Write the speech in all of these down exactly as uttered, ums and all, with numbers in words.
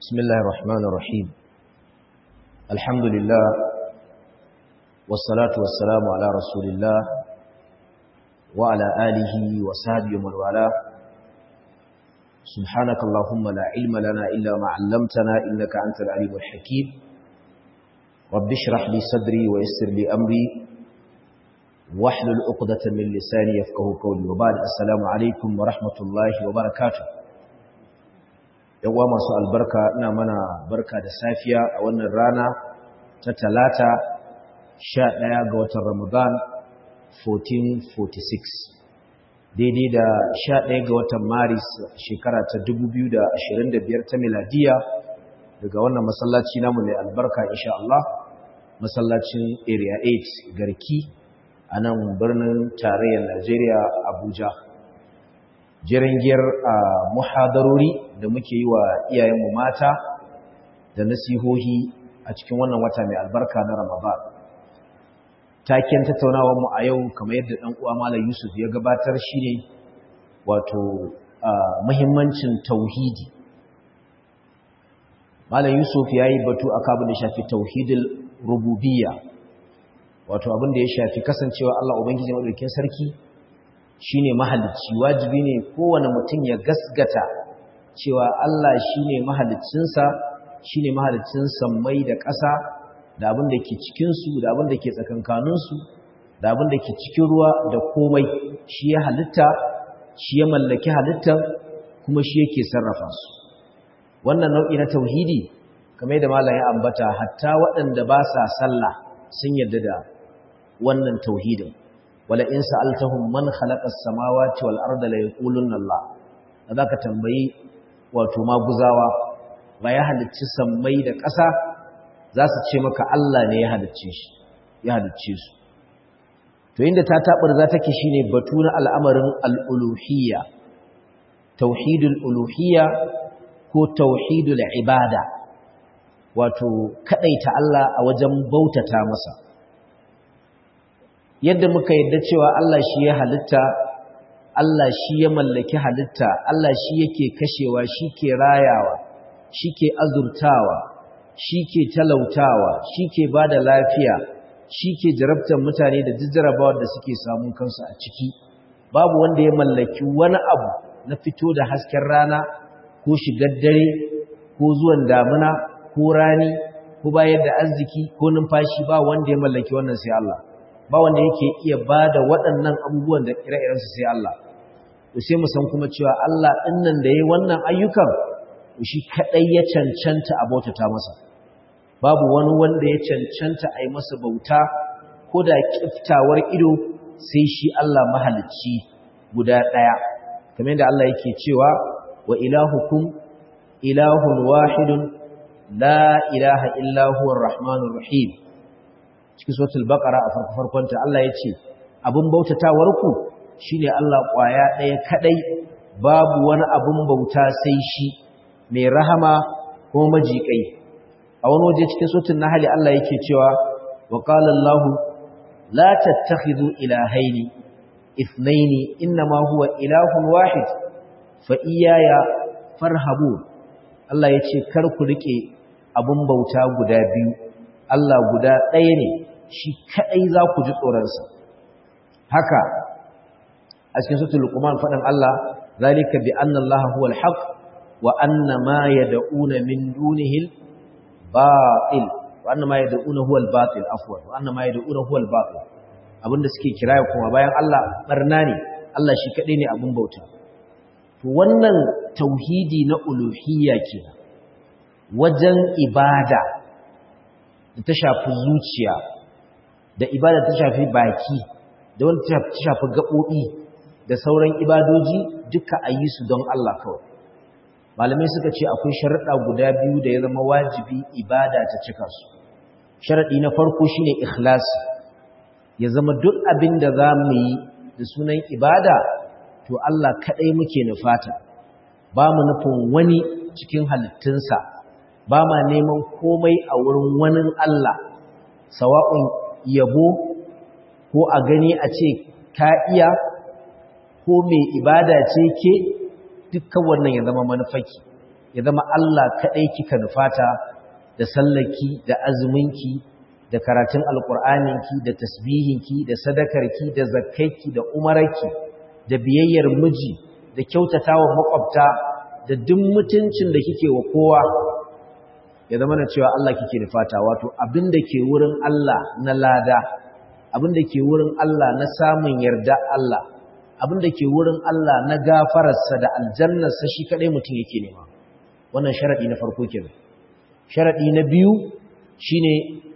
بسم الله الرحمن الرحيم الحمد لله والصلاة والسلام على رسول الله وعلى آله وصحبه ومن والاه سبحانك اللهم لا علم لنا إلا ما علمتنا إنك أنت العليم الحكيم رب اشرح لي صدري ويسر لي أمري واحلل عقدة من لساني يفقهوا قولي وبعد السلام عليكم ورحمة الله وبركاته yawa masu albarka ina mana barka da safiya a wannan rana ta talata sha ɗaya ga watan Ramadan fourteen forty-six daidai da sha ɗaya ga watan Maris shekara ta dubu biyu da ashirin da biyar ta miladiya daga wannan masallaci namu mai albarka insha Allah masallacin Area eight Garki a nan birnin tarayyar Najeriya Abuja jirangiyar a muhadarori da muke yi wa iyayenmu mata da nasihohi a cikin wannan wata mai albarka na Ramadan. Taken tattaunawar mu a yau kamar yadda dan uwa Malam Yusuf ya gabatar shine wato muhimmancin tauhidi. Malam Yusuf yayi batu akan abin da shafi tauhidul rububiyya. Wato abin da ya shafi kasancewa Allah Ubangiji madaukakin sarki shine mahalicci, wajibi ne kowane mutum ya gasgata cewa Allah shine mahaliccinsa, shine mahaliccin sammai da ƙasa da abin da ke cikin su da abin da ke tsakankanin su da abin da ke cikin ruwa da komai, shi ya halitta, shi ya mallaki halittar kuma shi yake sarrafa su. Wannan nau'i na tauhidi kamar yadda malam ya ambata, hatta waɗanda ba sa sallah sun yarda da wannan tauhidin. wala in sa'altahum man khalaqa as-samawati wal arda la yaqulunna Allah, zaka tambayi wato maguzawa ba ya halicci sammai da ƙasa, za su ce maka Allah ne ya halicce shi ya halicce su. To inda ta tabar za take shine batu na al'amarin al-uluhiyya, tauhidul uluhiyya ko tauhidul ibada, wato kadaita Allah a wajen bautata masa. Yadda muka yadda cewa Allah shi ya halitta, Allah shi ya mallaki halitta, Allah shi yake kashewa, shi ke rayawa, shi ke azurtawa, shi ke talautawa, shi ke ba da lafiya, shi ke jarabtar mutane da jijjarabawar da suke samun kansu a ciki. Babu wanda ya mallaki wani abu na fito da hasken rana ko shigar dare ko zuwan damuna ko rani ko bayar da arziki ko numfashi, ba wanda ya mallaki wannan sai Allah. Ba wanda yake iya ba da waɗannan abubuwan da ire-irensu sai Allah. To sai mu san kuma cewa Allah ɗin nan da ya yi wannan ayyukan, shi kaɗai ya cancanta a bautata masa. Babu wani wanda ya cancanta a yi masa bauta ko da ƙiftawar ido sai shi Allah mahalicci guda ɗaya. Kamar yadda Allah yake cewa wa ilahukum ilahun wahidun la ilaha illa huwa ar-rahmanur rahim. Cikin suratul baqara a farko farkonta Allah ya ce abin bautatawar ku shine Allah kwaya ɗaya kadai, babu wani abin bauta sai shi, mai rahama ko majikai. A wani waje cikin suratul nahl Allah yake cewa wa qala Allah la tattakhidhu ilahaini ithnaini inma huwa ilahun wahid fa iyaya farhabun. Allah ya ce kar ku rike abin bauta guda biyu, Allah guda ɗaya ne, shi kaɗai za ku ji tsoronsa. Haka a cikin suratul Luqman faɗin Allah zalika bi anna Allah huwa al-haq wa anna ma yad'una min dunihi al-batil wa anna ma yad'una huwa al-batil afwan wa anna ma yad'una huwa al-batil. Abinda suke kiraya kuma bayan Allah barna ne, Allah shi kaɗai ne abin bauta. To wannan tauhidi na uluhiyya kenan wajen ibada da ta shafi zuciya, da ibada ta shafi baki, da wanda ta shafi gaɓoɓi da sauran ibadoji duka a yi su don Allah kawai. Malamai suka ce akwai sharaɗa guda biyu da ya zama wajibi ibada ta cika su. Sharaɗi na farko shine ikhlasi, ya zama duk abin da za mu yi da sunan ibada to Allah kaɗai muke nufata, ba mu nufin wani cikin halittunsa, ba ma neman komai a wurin wani Allah, sawa'un yabo ko a gani a ce ka iya ko mai ibada ce ke, dukkan wannan ya zama manufaki. ya zama Allah kadai kika nufata da sallaki da azuminki da karatun alqur'aninki da tasbihinki da sadakarki da zakkaiki da umaraki da biyayyar miji da kyautatawa makwabta da duk mutuncin da kike wa kowa ya zama na cewa Allah kike nufata wato abinda ke wurin Allah na lada abinda ke wurin Allah na samun yarda Allah abinda ke wurin Allah na gafararsa da aljannarsa shi kadai mutum yake nema wannan sharadi na farko kenan sharadi na biyu shine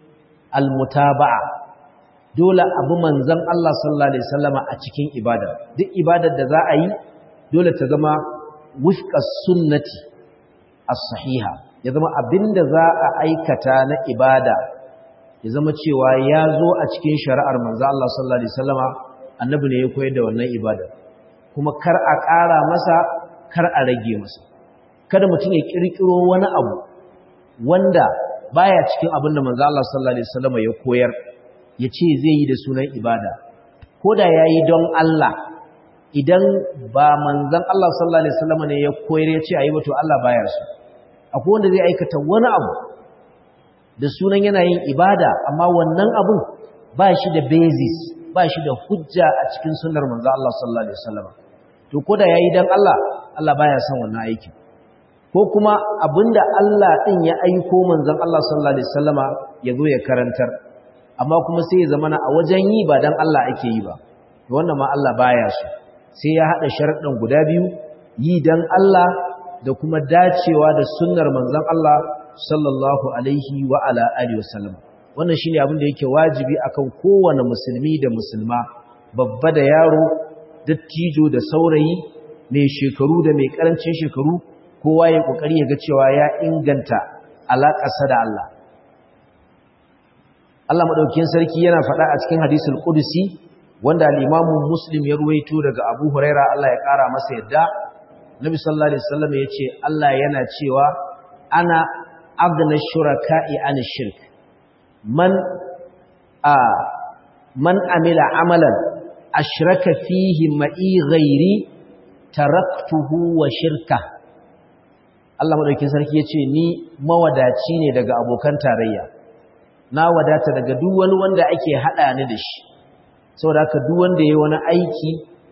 almutaba'a dole abu manzon Allah sallallahu alaihi wasallama a cikin ibada duk ibadar da za a yi dole ta zama wifqa sunnati as-sahiha ya zama abinda za a aikata na ibada ya zama cewa ya zo a cikin shari'ar manzo Allah sallallahu alaihi wasallama annabi ne ya koyar da wannan ibada kuma kar a ƙara masa kar a rage masa kada mutum ya kirkiro wani abu wanda baya cikin abin da manzo Allah sallallahu alaihi wasallama ya koyar ya ce zai yi da sunan ibada koda yayi don Allah idan ba manzon Allah sallallahu alaihi wasallama ne ya koyar ya ce ayi ba to Allah baya so akwai wanda zai aikata wani abu da sunan yana yin ibada amma wannan abun ba shi da basis ba shi da hujja a cikin sunnar manzo Allah sallallahu alaihi wasallam to koda yayi dan Allah Allah baya son wannan aikin ko kuma abinda Allah din ya aiko manzon Allah sallallahu alaihi wasallama yazo ya karantar amma kuma sai ya zamana a wajen yi ba dan Allah ake yi ba to wannan ma Allah baya so sai ya hada sharuɗan guda biyu yi dan Allah da kuma dacewa da sunnar manzon Allah sallallahu alaihi wa ala alihi wasallam wannan shine abin da yake wajibi akan kowane musulmi da musulma babba da yaro dattijo da saurayi mai shekaru da mai karancin shekaru kowa ya kokari ya ga cewa ya inganta alaƙarsa da Allah Allah madaukakin sarki yana faɗa a cikin hadisul qudsi wanda al-Imam Muslim ya ruwaito daga Abu Huraira Allah ya ƙara masa yadda Nabi sallallahu alaihi wasallam yace Allah yana cewa ana abdana shuraka'i an shirk man a man amila amalan ashraka fihi ma'i ghairi taraktuhu wa shirka Allah madaukakin sarki yace ni mawadaci ne daga abokan tarayya na wadata daga duk wani wanda ake hada ni da shi saboda haka duk wanda yayi wani aiki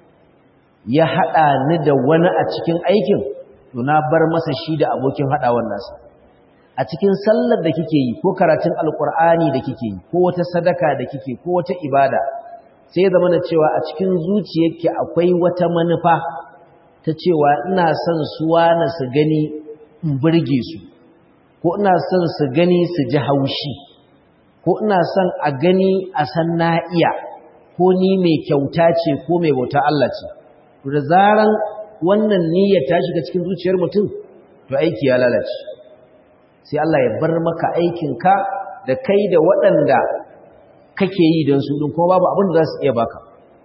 ya haɗa ni da wani a cikin aikin to na bar masa shi da abokin haɗawar nasa a cikin sallar da kike yi ko karatun alkur'ani da kike yi ko wata sadaka da kike ko wata ibada sai zama na cewa a cikin zuciyarki akwai wata manufa ta cewa ina son su wani su gani in burge su ko ina son su gani su ji haushi ko ina son a gani a san na iya ko ni mai kyauta ce ko mai bauta Allah ce da zaran wannan niyyar ta shiga cikin zuciyar mutum to aiki ya lalace sai Allah ya bar maka aikinka da kai da waɗanda kake yi don su din kuma babu abin da za su iya baka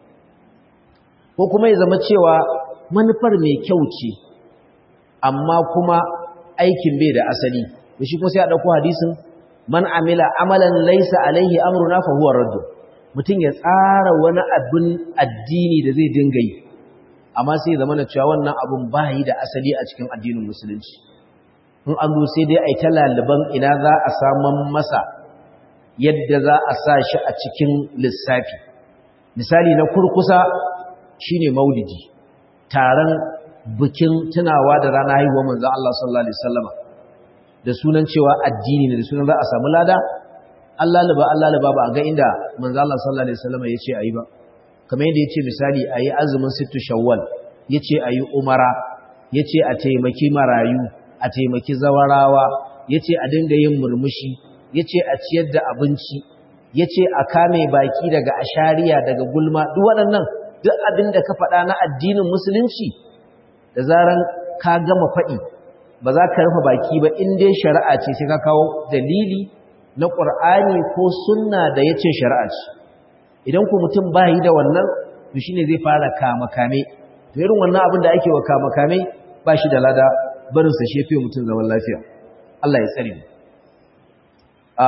ko kuma ya zama cewa manufar mai kyau ce amma kuma aikin bai da asali to shi kuma sai a dauko hadisin man amila amalan laysa alaihi amruna fa huwa radd mutum ya tsara wani abin addini da zai dinga yi amma sai zama na cewa wannan abun ba yi da asali a cikin addinin musulunci in an zo sai dai a yi ta laliban ina za a saman masa yadda za a sa shi a cikin lissafi misali na kurkusa shine maulidi taron bikin tunawa da ranar haihuwar manzon Allah sallallahu alaihi wasallama da sunan cewa addini ne da sunan za a samu lada Allah liba Allah liba ba ga inda manzon Allah sallallahu alaihi wasallama yace ayi ba kamar yadda yace misali ayi azumin sittu shawwal yace ayi umara yace a taimaki marayu a taimaki zawarawa yace a dinga yin murmushi yace a ciyar da abinci yace a kame baki daga ashariya daga gulma duk waɗannan duk abin da ka faɗa na addinin musulunci da zaran ka gama faɗi ba za ka rufe baki ba in dai shari'a ce sai ka kawo dalili na Qur'ani ko sunna da yace shari'a ce idan ku mutum ba yi da wannan to shine zai fara kama kame to irin wannan abin da ake wa kama kame ba shi da lada barin sa shefe mutum zaman lafiya Allah ya tsare mu a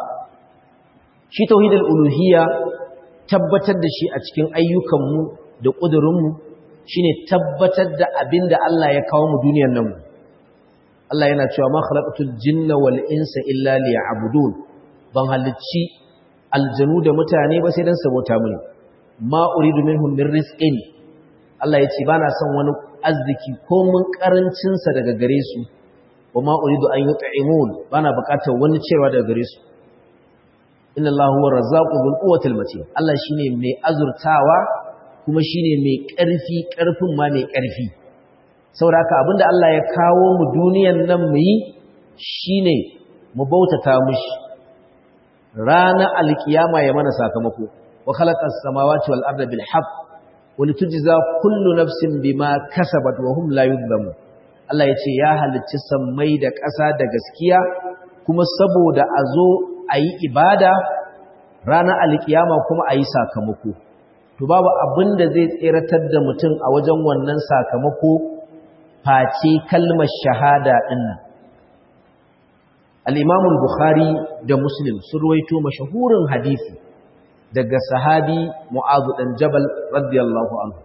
shi tauhidul uluhiyya tabbatar da shi a cikin ayyukanmu da ƙudurinmu shine tabbatar da abin da Allah ya kawo mu duniyar nan Allah yana cewa ma khalaqatul jinna wal insa illa liya'budun ban halicci aljanu da mutane ba sai dan su bauta mini ma uridu minhum min rizqin Allah yace bana son wani arziki ko mun karancin sa daga gare su wa ma uridu an yut'imun bana bukatar wani cewa daga gare su inna Allahu huwa razzaqu dhul quwwatil matin Allah shine mai azurtawa kuma shine mai ƙarfi ƙarfin ma mai ƙarfi saboda haka abinda Allah ya kawo mu duniyan nan mu yi shine mu bautata mushi ranar alkiyama ya mana sakamako wa khalaqas samawati wal arda bil haqq wa litujza kullu nafsin bima kasabat wa hum la yuzlamun Allah yace ya halicci sammai da ƙasa da gaskiya kuma saboda a zo a yi ibada ranar alkiyama kuma a yi sakamako to babu abin da zai tseratar da mutum a wajen wannan sakamako face kalmar shahada ɗin nan al-Imam al-Bukhari da Muslim sun ruwaito mashahurin hadisi daga sahabi Mu'adh dan Jabal radiyallahu anhu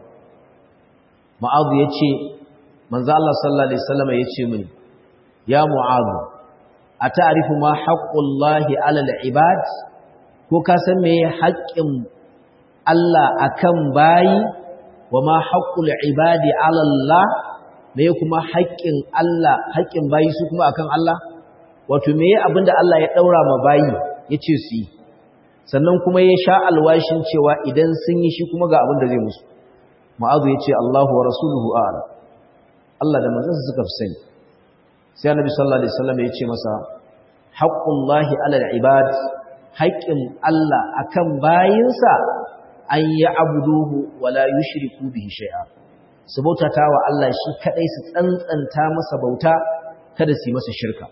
Mu'adh yace manzo Allah sallallahu alaihi wasallam yace mini ya Mu'adh ata'rifu ma haqqullahi 'ala al-ibad ko ka san me haƙƙin Allah akan bayi wa ma haqqul ibadi 'ala Allah me kuma haƙƙin Allah haƙƙin bayi su kuma akan Allah wato me abinda Allah ya daura ma bayi yace su yi sannan kuma ya sha alwashin cewa idan sun yi shi kuma ga abin da zai musu Mu'adh yace Allahu wa rasuluhu a'lam Allah da manzon suka fi sani sai Annabi sallallahu alaihi wasallam yace masa haqqullahi 'ala al-ibad haƙƙin Allah akan bayinsa an yi abuduhu wala yushriku bihi shay'a su bautata wa Allah shi kadai su tsantsanta masa bauta kada su yi masa shirka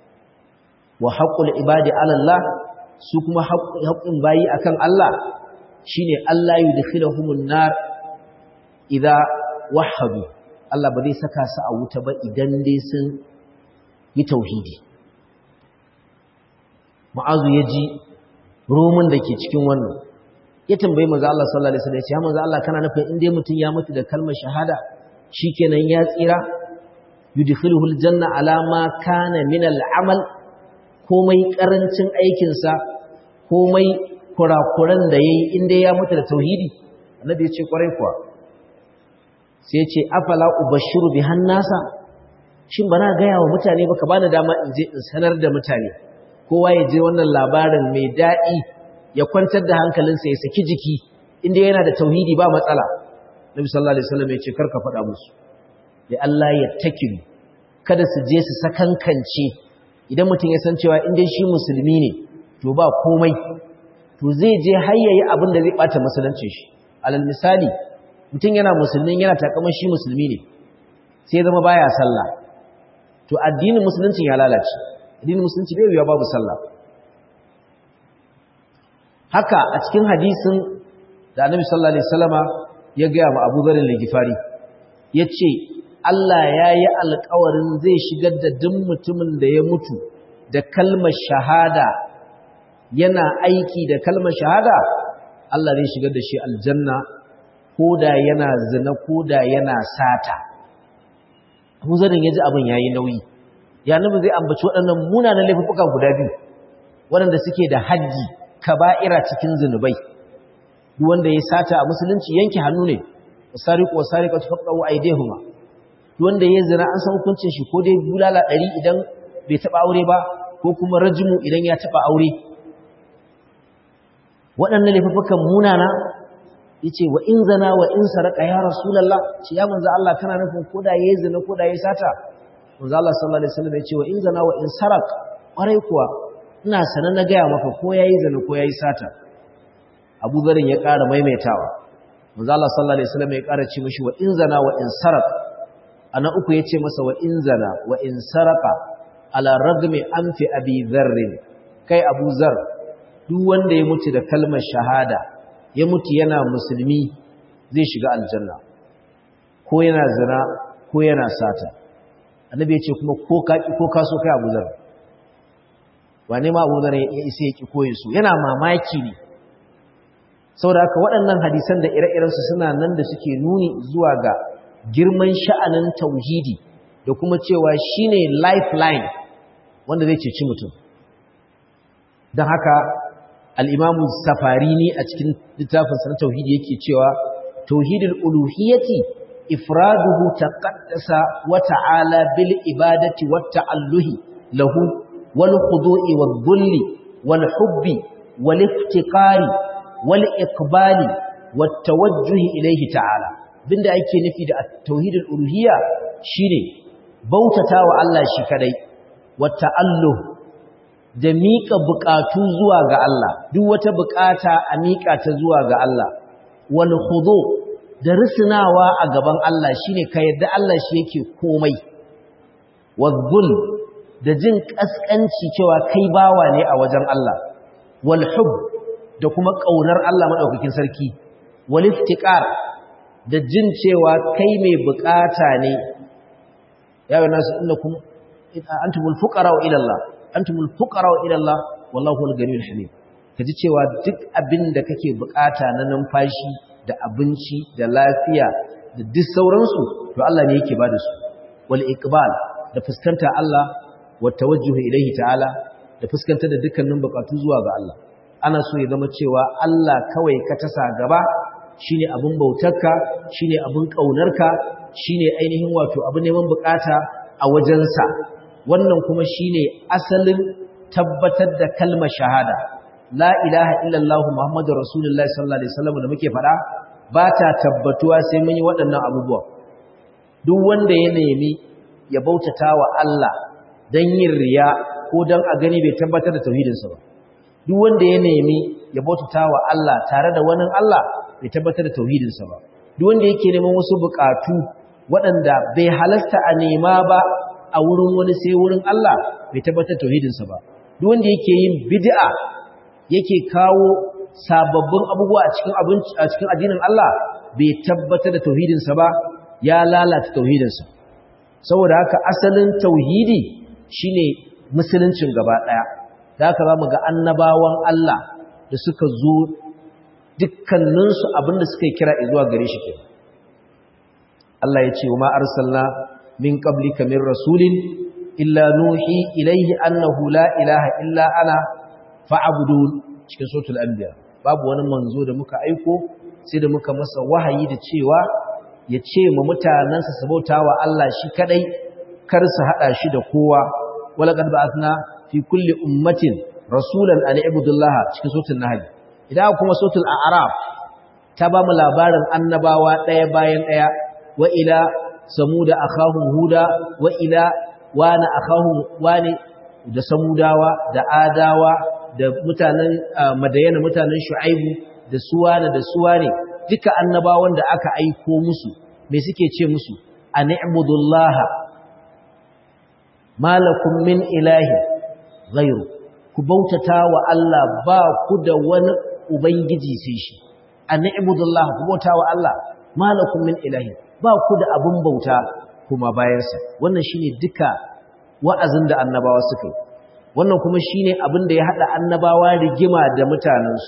wa haqqul ibadi 'ala Allah su kuma haƙƙin bayi akan Allah shine Allah yudkhiluhumun nar idza wahhadu Allah ba zai saka su a wuta ba idan dai sun yi tauhidi Mu'azu yaji roman da ke cikin wannan ya tambayi manzo Allah sallallahu alaihi wasallam ya ce ya manzo Allah kana nufin in dai mutum ya mutu da kalmar shahada shikenan ya tsira yudkhiluhu aljanna ala ma kana min al'amal komai karancin aikin sa komai kurakuran da yayi in dai ya mutu da tauhidi annabi ya ce kwarai kuwa sai ya ce afala ubashiru bihan nasa shin bana ga yawa mutane ba ka bani dama in je in sanar da mutane kowa ya je wannan labarin mai daɗi ya kwantar da hankalinsa ya saki jiki inda yana da tauhidi ba matsala Nabi sallallahu alaihi wasallam ya ce karka faɗa musu ya Allah ya takilu kada su je su sakankance idan mutum ya san cewa inda shi musulmi ne to ba komai to zai je har yayi abin da zai bata musuluncin shi alal misali mutum yana musulmin yana takaman shi musulmi ne sai zama baya sallah to addinin musuluncin ya lalace addinin musulunci bai yiwa babu sallah haka a cikin hadisin da Annabi sallallahu alaihi wasallama ya ga wa Abu Dharr al-Ghifari yace Allah yayi alƙawarin zai shigar da duk mutumin da ya mutu da kalmar shahada yana aiki da kalmar shahada Allah zai shigar da shi aljanna koda yana zina koda yana sata Abu Dharr yaji abin yayi nauyi ya nabi zai ambaci waɗannan munanan laifuka guda biyu waɗanda suke da haji kaba'ira cikin zinubai duk wanda ya sata a musulunci yanke hannu ne wasariqu wasariqatu faqaw aydihuma duk wanda ya zina an san hukuncin shi ko dai bulala ɗari idan bai taba aure ba ko kuma rajmu idan ya taba aure waɗannan laifukan munana yace wa in zana wa in saraka ya rasulullah ce ya manzo Allah kana nufin koda yayi zina koda yayi sata manzo Allah sallallahu alaihi wasallam yace wa in zana wa in sarak kwarai kuwa ina sanar na gaya maka ko yayi zina ko yayi sata Abu Dharr ya ƙara maimaitawa manzo Allah sallallahu alaihi wasallam ya ƙara ce mishi wa in zana wa in sarak ana uku yace masa wa in zana wa in saraka ala ragmi anfi Abi Dharr kai Abu Dharr duk wanda ya mutu da kalmar shahada ya mutu yana musulmi zai shiga aljanna ko yana zina ko yana sata annabi ya ce kuma ko ka ko ka so kai Abu Dharr wane ma Abu Dharr ya isa yaki koyin su yana mamaki ne saboda haka waɗannan hadisan da ire-iren su suna nan da suke nuni zuwa ga girman sha'anin tauhidi da kuma cewa shine lifeline wanda zai ceci mutum. don haka al-Imam Safarini a cikin littafin sa na tauhidi yake cewa tauhidul uluhiyyati ifraduhu taqaddasa wa ta'ala bil ibadati wat ta'alluhi lahu wal khudu'i wad dhulli wal hubbi wal iftiqari wal iqbali wat tawajjuhi ilayhi ta'ala. Binda ake nufi da tauhidul uluhiyya shine bautatawa Allah shi kadai, wat ta'alluh da miƙa buƙatu zuwa ga Allah, duk wata buƙata a miƙa ta zuwa ga Allah, wal khudu da risnawa a gaban Allah shine ka yadda Allah shi yake komai, wal da jin kaskanci cewa kai bawa ne a wajen Allah, wal hub da kuma ƙaunar Allah madaukakin sarki, wal iftiqar da jin cewa kai mai buƙata ne. Ya yi nasu innakum antumul fuqara ila Allah antumul fuqara ila Allah wallahu al-ghaniyyul hamid. Kaji cewa duk abin da kake bukata na numfashi da abinci da lafiya da duk sauransu to Allah ne yake bada su. Wal iqbal da fuskanta Allah wa tawajjuh ilayhi ta'ala da fuskanta da dukkanin bukatu zuwa ga Allah. Ana so ya zama cewa Allah kawai ka tasa gaba, shine abin bautarka, shine abin kaunarka, shine ainihin wato abin neman bukata a wajensa. Wannan kuma shine asalin tabbatar da kalmar shahada, la ilaha illallah muhammadur rasulullahi sallallahu alaihi wasallam da muke fada ba ta tabbatuwa sai mun yi waɗannan abubuwa. Duk wanda ya nemi ya bautata wa Allah dan yin riya ko dan a gani bai tabbatar da tauhidinsa ba. Duk wanda ya nemi ya bautata wa Allah tare da wani Allah bai tabbatar da tauhidinsa ba. Duk wanda yake neman wasu bukatu waɗanda bai halasta a nema ba a wurin wani sai wurin Allah bai tabbatar tauhidinsa ba. Duk wanda yake yin bid'a yake kawo sababbin abubuwa a cikin abinci a cikin addinin Allah bai tabbatar da tauhidinsa ba, ya lalata tauhidinsa. Saboda haka asalin tauhidi shine musuluncin gaba daya. Da haka zamu ga annabawan Allah da suka zo dukkaninsu abinda suka kira zuwa gare shi kenan. Allah ya ce wa ma arsalna min qablika min rasulin illa nuhi ilayhi annahu la ilaha illa ana fa'budun, cikin suratul anbiya. Babu wani manzo da muka aiko sai da muka masa wahayi da cewa ya ce ma mutanansa su bautawa Allah shi kadai, kar su hada shi da kowa. walaqad ba'athna fi kulli ummatin rasulan an ibudullaha, cikin suratul nahl. Idan kuma suratul a'raf ta ba mu labarin annabawa daya bayan daya, wa ila samuda akhahum huda wa ila wana akhahum wani, da samudawa da adawa da mutanen madayana mutanen shu'aibu da suwana da suwane, duka annabawan da aka aiko musu me suke ce musu? ani'budullaha malakum min ilahi ghairu, ku bautata wa Allah, ba ku da wani ubangiji sai shi. ani'budullaha, ku bauta wa Allah, malakum min ilahi, ba ku da abun bauta kuma bayansa. Wannan shine duka wa'azin da annabawa suka yi. Wannan kuma shine abin da ya hada annabawa rigima da mutanensu.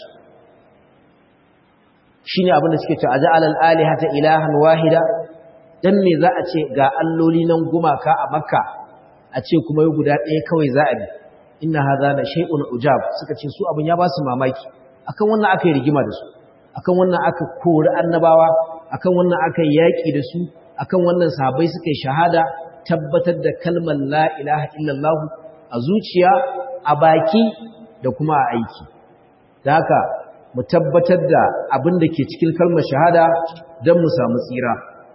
Shine abin da suke cewa aja'alal alihata ilahan wahida, dan me za a ce ga alloli nan gumaka a Makka a ce kuma yi guda ɗaya kawai za a bi? Inna hadha la shay'un ujab. Suka ce su abin ya ba su mamaki. Akan wannan aka yi rigima da su, akan wannan aka kori annabawa, akan wannan aka yi yaƙi da su, akan wannan sahabbai suka yi shahada, tabbatar da kalmar la ilaha illallah a zuciya, a baki da kuma a aiki. Da haka mu tabbatar da abin da ke cikin kalmar shahada don mu samu tsira.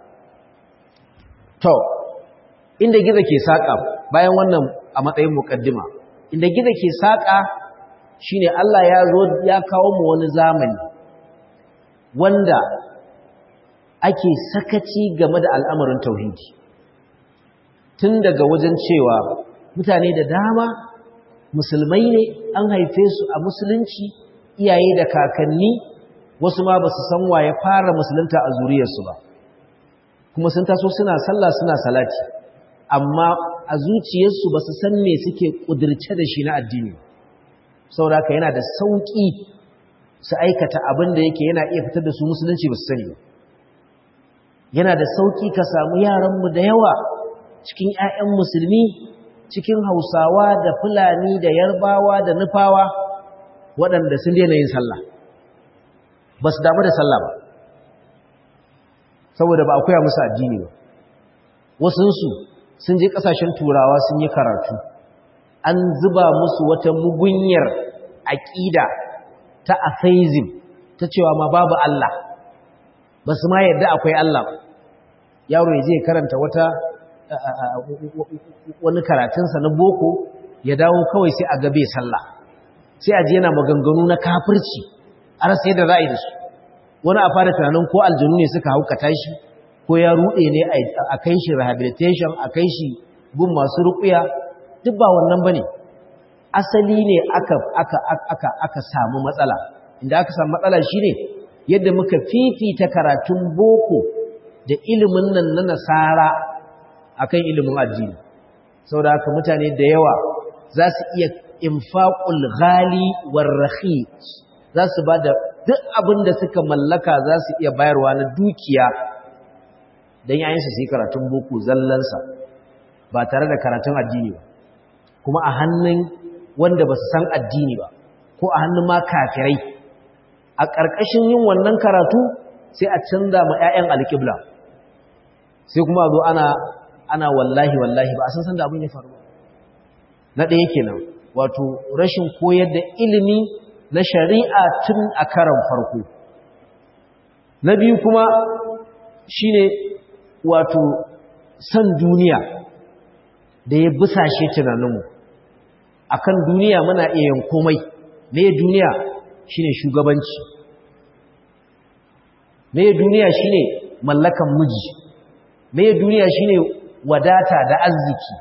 To, inda gizo ke saƙa bayan wannan a matsayin muƙaddima, inda gizo ke saƙa shine Allah ya zo ya kawo mu wani zamani wanda ake sakaci game da al'amarin tauhidi. Tun daga wajen cewa mutane da dama musulmai ne, an haife su a musulunci, iyaye da kakanni, wasu ma ba su san waye fara musulunta a zuriyarsu ba, kuma sun taso suna sallah suna salati, amma a zuciyarsu ba su san me suke ƙudurce da shi na addini. Saboda haka yana da sauƙi su aikata abin da yake yana iya fitar da su musulunci ba su sani ba. Yana da sauƙi ka samu yaranmu da yawa cikin ƴaƴan musulmi cikin Hausawa da Fulani da Yarbawa da Nufawa waɗanda sun daina yin sallah ba su damu da sallah ba saboda ba a koya musu addini ba wasunsu sun je ƙasashen turawa sun yi karatu an zuba musu wata mugunyar aƙida ta atheism ta cewa ma babu Allah ba su ma yarda akwai Allah ba yaro ya je karanta wata wani karatunsa na boko ya dawo kawai sai a gabe sallah sai a ji yana maganganu na kafirci a rasa yadda za a yi da su wani a fara tunanin ko aljanu ne suka haukata shi ko ya ruɗe ne a kai shi rehabilitation a kai shi gun masu ruƙuya duk ba wannan ba ne asali ne aka, aka, aka, aka samu matsala inda aka samu matsala shi ne yadda muka fifita karatun boko da ilimin nan na nasara akan ilimin addini saboda haka mutane da yawa za su iya infaqul ghali war rakhis za su bada duk abin da suka mallaka za su iya bayarwa na dukiya dan yayin su yi karatun boko zallansa ba tare da karatun addini ba kuma a hannun wanda ba su san addini ba ko a hannun ma kafirai a ƙarƙashin yin wannan karatu sai a canza ma 'ya'yan alƙibla sai kuma a zo ana ana wallahi wallahi ba a san san da abin ya faru na ɗaya kenan wato rashin koyar da ilimi na shari'a tun a karan farko na biyu kuma shine wato san duniya da ya busashe tunaninmu akan duniya muna iya yin komai me duniya shine shugabanci me duniya shine mallakan miji me duniya shine wadata da arziki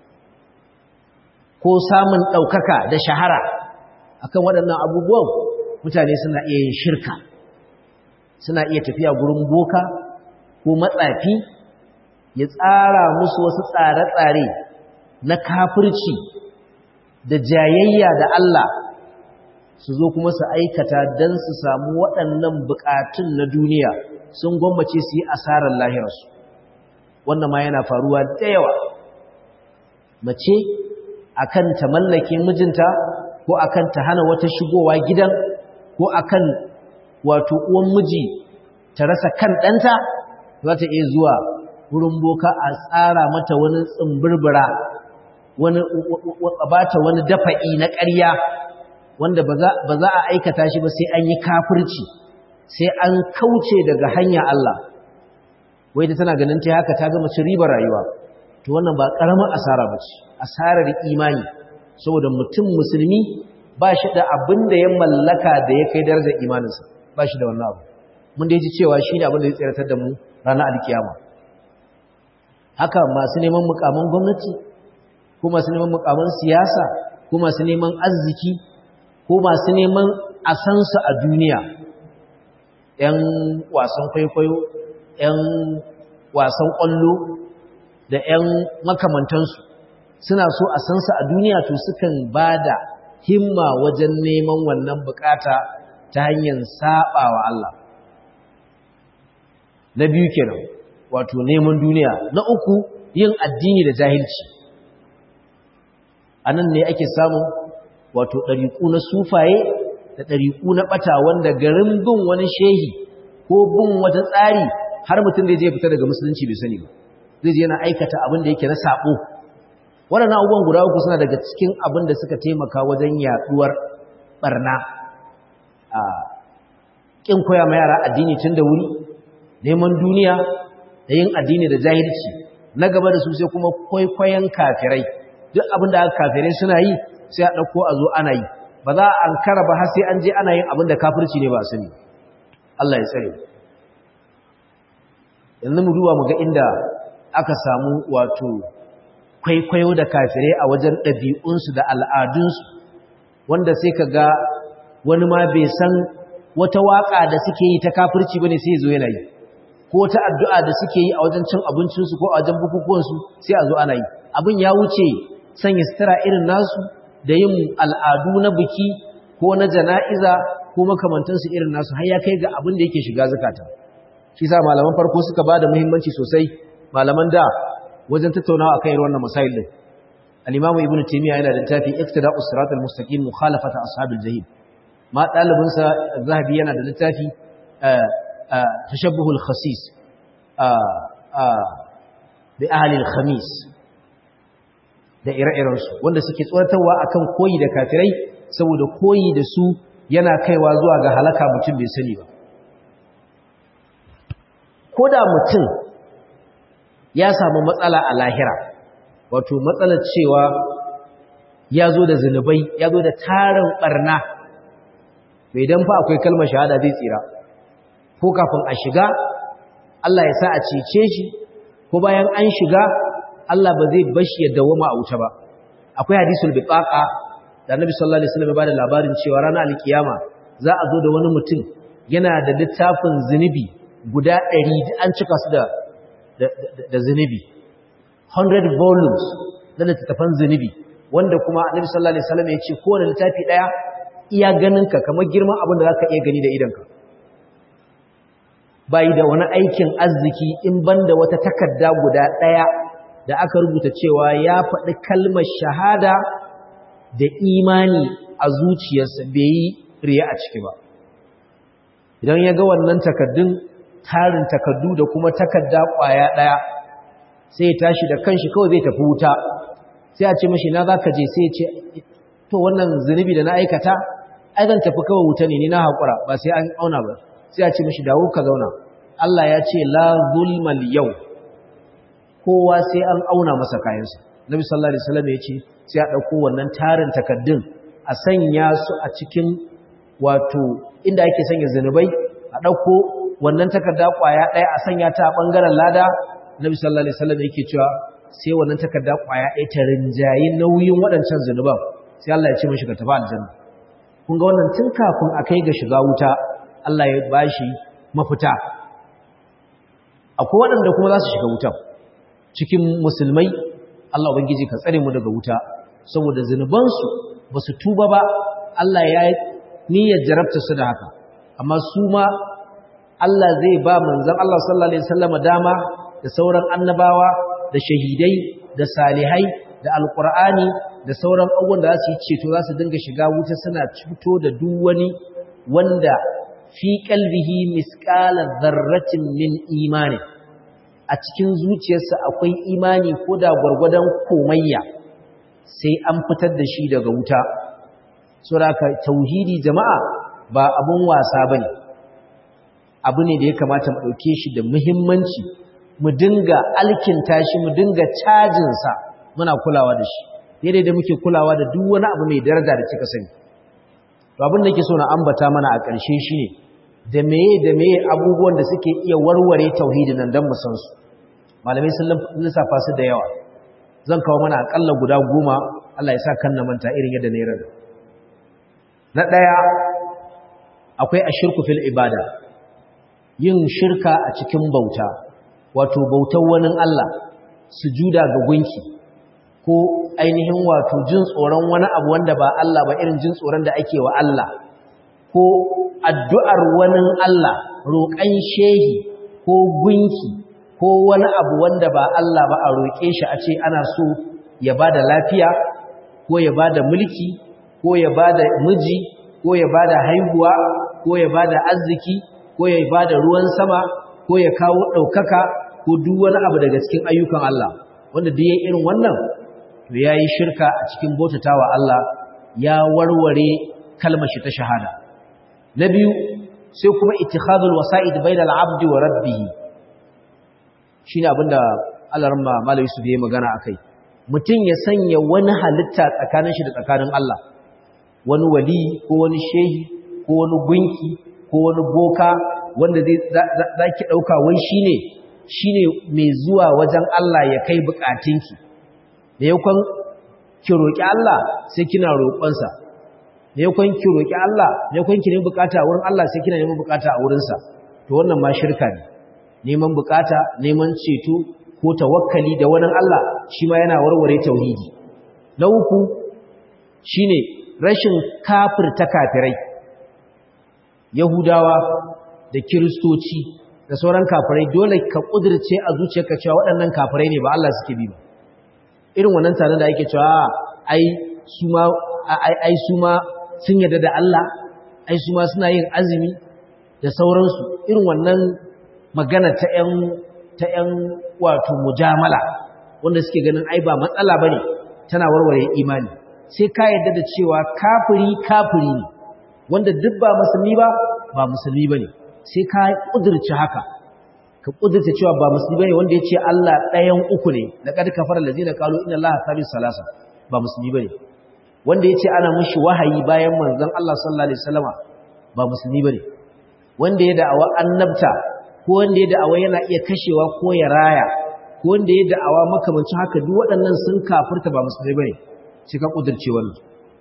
ko samun ɗaukaka da shahara akan waɗannan abubuwan mutane suna iya yin shirka suna iya tafiya gurin boka ko matsafi ya tsara musu wasu tsare-tsare na kafirci da jayayya da Allah su zo kuma su aikata don su samu waɗannan buƙatun na duniya sun gwammace su yi asarar lahirarsu wannan ma yana faruwa da yawa mace akan ta mallake mijinta ko akan ta hana wata shigowa gidan ko akan wato uwan miji ta rasa kan ɗanta za ta iya zuwa wurin boka a tsara mata wani tsimbirbira wani bata wani dafa'i na ƙarya wanda ba za a aikata shi ba sai an yi kafirci sai an kauce daga hanya Allah wai da tana ganin ta haka ta gama ci ribar rayuwa to wannan ba ƙaramin asara ba ce asarar imani saboda mutum musulmi ba shi da abin da ya mallaka da ya kai darajar imaninsa ba shi da wannan abu mun da ji cewa shi ne abin da zai tsiratar da mu ranar alkiyama haka masu neman mukaman gwamnati ko masu neman mukaman siyasa ko masu neman arziki ko masu neman a san su a duniya ‘yan wasan kwaikwayo ‘yan wasan ƙwallo da ‘yan makamantansu suna so a san su a duniya to sukan ba da himma wajen neman wannan bukata ta hanyar saba wa Allah na biyu kenan wato neman duniya na uku yin addini da jahilci anan ne ake samun wato ɗariƙu na sufaye da ɗariƙu na ɓata wanda garin bin wani shehi ko bin wata tsari har mutum zai je fita daga musulunci bai sani ba zai je yana aikata abin da yake na saɓo waɗannan abubuwan guda uku suna daga cikin abin da suka taimaka wajen yaɗuwar ɓarna a ƙin koya ma yara addini tun da wuri neman duniya da yin addini da jahilci na gaba da su sai kuma kwaikwayon kafirai duk abin da kafirai suna yi sai a ɗauko a zo ana yi ba za a ankara ba har sai an je ana yin abin da kafirci ne ba a sani Allah ya tsare yanzu mu duba mu ga inda aka samu wato kwaikwayo da kafirai a wajen ɗabi'unsu da al'adunsu wanda sai ka ga wani ma bai san wata waƙa da suke yi ta kafirci ba ne sai zo yana yi ko ta addu'a da suke yi a wajen cin abincinsu ko a wajen bukukuwansu sai a zo ana yi abin ya wuce sanya sutura irin nasu da yin al'adu na biki ko na jana'iza ko makamantansu irin nasu har ya kai ga abin da yake shiga zakata shi sa malaman farko suka ba da muhimmanci sosai malaman da wajen tattaunawa akan irin wannan masail din al-Imam Ibn Taymiyyah yana da littafi Iqtida'us Siratal Mustaqim Mukhalafata Ashabil Jahim ma dalibin sa Zahabi yana da littafi Tashabbuhul Khasis bi ahli al-khamis da ire-iren su wanda suke tsoratarwa akan koyi da kafirai saboda koyi da su yana kaiwa zuwa ga halaka mutum bai sani ba koda mutum ya samu matsala a lahira wato matsalar cewa ya zo da zinubai ya zo da tarin barna idan fa akwai kalmar shahada zai tsira ko kafin a shiga Allah ya sa a cece shi ko bayan an shiga Allah ba zai bashi ya dawoma a wuta ba akwai hadisul biqaqa da Annabi sallallahu alaihi wasallam ya bada labarin cewa ranar alkiyama za a zo da wani mutum yana da littafin zinubi guda ɗari an cika su da da zinubi one hundred volumes na littafan zinubi wanda kuma Annabi sallallahu alaihi wasallam ya ce kowane littafi daya iya ganinka kamar girman abin da zaka iya gani da idanka bai da wani aikin arziki in banda wata takarda guda daya da aka rubuta cewa ya faɗi kalmar shahada da imani a zuciyarsa bai yi riya a ciki ba idan ya ga wannan takaddun tarin takaddu da kuma takarda kwaya daya sai ya tashi da kanshi kawai zai tafi wuta sai a ce mashi na zaka je sai ya ce to wannan zunubi da na aikata ai zan tafi kawai wuta ne ni na hakura ba sai an auna ba sai a ce mashi dawo ka zauna Allah ya ce la zulmal yau kowa sai an auna masa kayansa Nabi sallallahu alaihi wasallam ya ce sai a dauko wannan tarin takaddun a sanya su a cikin wato inda ake sanya zunubai a dauko wannan takarda kwaya daya a sanya ta a bangaren lada Nabi sallallahu alaihi wasallam yake cewa sai wannan takarda kwaya ɗaya ta rinjayi nauyin waɗancan zunuban sai Allah ya ce mishi ka tafi aljanna kun ga wannan tun kafin a kai ga shiga wuta Allah ya bashi mafita akwai waɗanda kuma za su shiga wuta cikin musulmai Allah ubangiji ka tsare mu daga wuta saboda zunubansu ba su tuba ba Allah ya niyyar jarabta su da haka amma su ma Allah zai ba manzon Allah sallallahu alaihi wasallam dama da sauran annabawa da shahidai da salihai da alqur'ani da sauran abubuwan da za su yi ceto za su dinga shiga wuta suna cuto da duk wani wanda fi qalbihi misqala dharratin min imani a cikin zuciyarsa akwai imani ko da gurgurdan komayya sai an fitar da shi daga wuta saboda tauhidi jama'a ba abun wasa bane abu ne da ya kamata mu dauke shi da muhimmanci mu dinga alkinta shi mu dinga cajin sa muna kulawa da shi daidai da muke kulawa da duk wani abu mai daraja da kika sani to abin da yake so na ambata mana a ƙarshe shine da meye da meye abubuwan da suke iya warware tauhidin nan dan mu san su malamai sun lissafa su da yawa zan kawo mana akalla guda goma Allah ya sa kan na manta irin yadda na yi rada na daya akwai ashirku fil ibada yin shirka a cikin bauta wato bautar wani Allah sujuda ga gunki ko ainihin wato jin tsoron wani abu wanda ba Allah ba irin jin tsoron da ake wa Allah ko addu'ar wani Allah roƙan shehi ko gunki ko wani abu wanda ba Allah ba a roƙe shi a ce ana so ya bada lafiya ko ya bada mulki ko ya bada miji ko ya bada haihuwa ko ya bada arziki ko ya bada ruwan sama ko ya kawo ɗaukaka ko duk wani abu daga cikin ayyukan Allah wanda duk yayin irin wannan to yayi shirka a cikin bautatawa Allah ya warware kalmar shi ta shahada na biyu sai kuma ittikhadul wasa'id bainal abdi wa rabbih shine abinda Allah ramma malai su bai magana akai mutum ya sanya wani halitta tsakanin shi da tsakanin Allah wani wali ko wani shehi ko wani gunki ko wani boka wanda zai zaki dauka wai shine shine mai zuwa wajen Allah ya kai bukatunki da yakon ki roki Allah sai kina roƙonsa da yakon ki roki Allah da yakon ki nemi bukata a wurin Allah sai kina neman bukata a wurin sa to wannan ma shirka ne neman bukata neman ceto ko tawakkali da wani Allah shi ma yana warware tauhidi na uku shine rashin kafirta kafirai yahudawa da kiristoci da sauran kafirai dole ka kudirce a zuciyarka cewa waɗannan kafirai ne ba Allah suke bi ba irin wannan taron da ake cewa ai su ma ai ai su ma sun yarda da Allah ai su ma suna yin azumi da sauransu irin wannan magana ta ƴan ta ƴan wato mujamala wanda suke ganin ai ba matsala bane tana warware imani sai ka yarda da cewa kafiri kafiri ne wanda duk ba musulmi ba ba musulmi bane sai ka kudurci haka ka kudurta cewa ba musulmi bane wanda yace Allah ɗayan uku ne laqad kafara allazina qalu inna allaha thalith salasa ba musulmi bane wanda yace ana mushi wahayi bayan manzon Allah sallallahu alaihi wasallama ba musulmi bane wanda ya da'awa annabta ko wanda ya da'awa yana iya kashewa ko ya raya ko wanda ya da'awa makamancin haka duk waɗannan sun kafirta ba musulmi bane sai ka kudurce wannan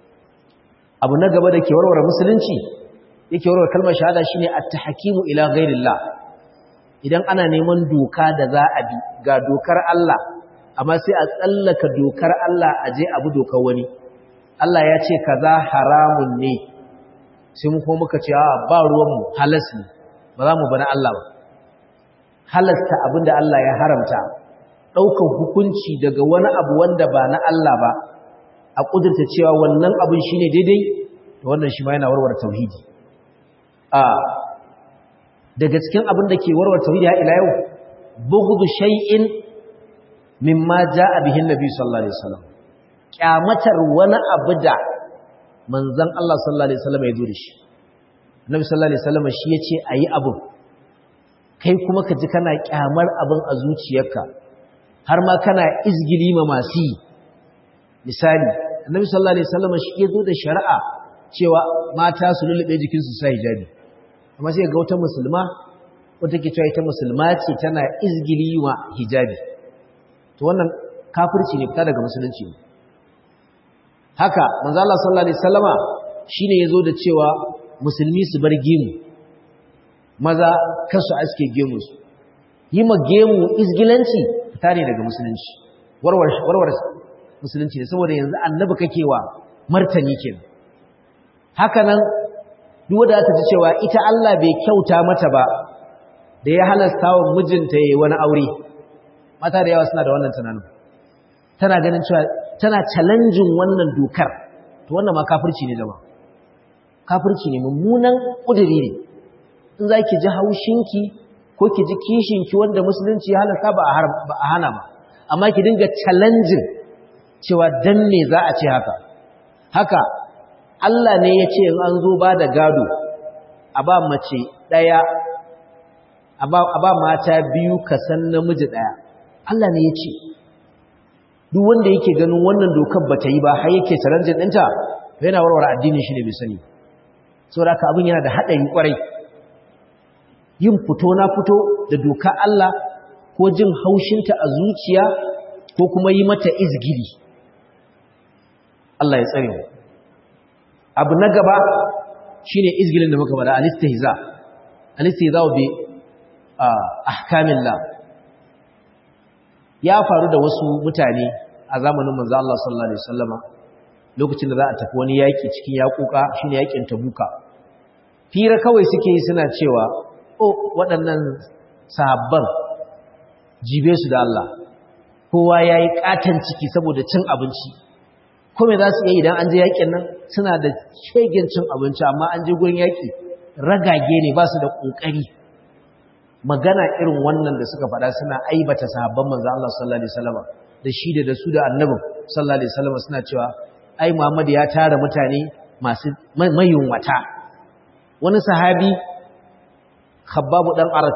abu na gaba da ke warware musulunci yake warware kalmar shahada shine at-tahkimu ila ghairillah idan ana neman doka da za a bi ga dokar Allah amma sai a tsallaka dokar Allah a je abu dokar wani Allah ya ce kaza haramun ne sai mu kuma muka ce a ba ruwan mu halas ne ba za mu bana Allah ba halasta abinda Allah ya haramta daukar hukunci daga wani abu wanda ba na Allah ba a kudurta cewa wannan abin shine daidai to wannan shi ma yana warware tauhidi a daga cikin abin da ke warware tauhidi har ila yau bughdu shay'in mimma jaa bihi annabi sallallahu alaihi wasallam kyamatar wani abu da manzon Allah sallallahu alaihi wasallam ya zo da shi annabi sallallahu alaihi wasallam shi yace ayi abu kai kuma ka ji kana kyamar abin a zuciyarka har ma kana izgili ma masu misali annabi sallallahu alaihi wasallam shi ya zo da shari'a cewa mata su lulube jikinsu sai hijabi amma sai ga wata musulma wata ke cewa ita musulma ce tana izgili wa hijabi to wannan kafirci ne fita daga musulunci ne haka manzo Allah sallallahu alaihi wasallama shine yazo da cewa musulmi su bar gemu maza kasu aske gemu su yi ma gemu izgilanci fita ne daga musulunci warwar warwar musulunci ne saboda yanzu annabi kake wa martani kenan haka nan duk wanda aka ji cewa ita Allah bai kyauta mata ba da ya halasta wa mijinta yayi wani aure mata da yawa suna da wannan tunanin tana ganin cewa tana challenging wannan dokar to wannan ma kafirci ne jama'a kafirci ne mummunan kudiri ne in zaki ji haushinki ko ki ji kishinki wanda musulunci ya halasta ba a hana ba amma ki dinga challenging cewa dan me za a ce haka haka Allah ne ya ce in an zo ba da gado a ba mace ɗaya a ba mata biyu ka san namiji ɗaya Allah ne ya ce duk wanda yake ganin wannan dokar ba ta yi ba har yake challenge ɗinta yana warware addinin shi ne bai sani saboda haka abin yana da haɗari ƙwarai yin fito na fito da doka Allah ko jin haushinta a zuciya ko kuma yi mata izgili Allah ya tsare mu abu na gaba shine izgilin da muka bada al-istihza al-istihza bi ahkamillah ya faru da wasu mutane a zamanin manzo Allah sallallahu alaihi wasallama lokacin da za a tafi wani yaki cikin yakuka shine yakin Tabuka fira kawai suke yi suna cewa oh waɗannan sahabban jibe su da Allah kowa yayi katan ciki saboda cin abinci kome za su yi idan an je yakin nan suna da shegen cin abinci amma an je gurin yaki ragage ne ba su da kokari magana irin wannan da suka faɗa suna aibata sahabban manzo Allah sallallahu alaihi wasallam da shi da da su da annabi sallallahu alaihi wasallam suna cewa ai Muhammad ya tara mutane masu mayunwata wani sahabi Khabbab dan Arat